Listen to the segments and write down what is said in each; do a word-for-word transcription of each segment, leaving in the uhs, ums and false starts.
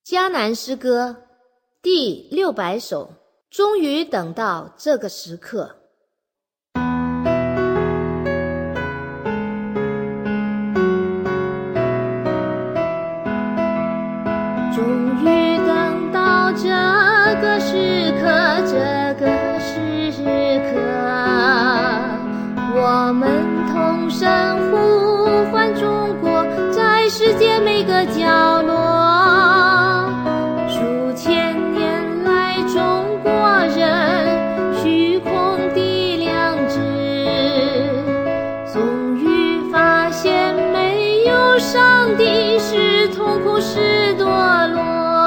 迦南诗歌第六百首，终于等到这个时刻。终于等到这个时刻，这个时刻，我们同声呼唤中国，在世界每个角落。数千年来，中国人虚空的良知，终于发现没有上帝是痛苦是堕落，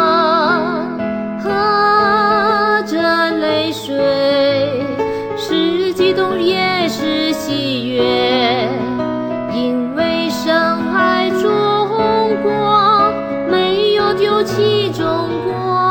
喝着泪水是激动也是喜悦，因为深爱中国，没有丢弃中国。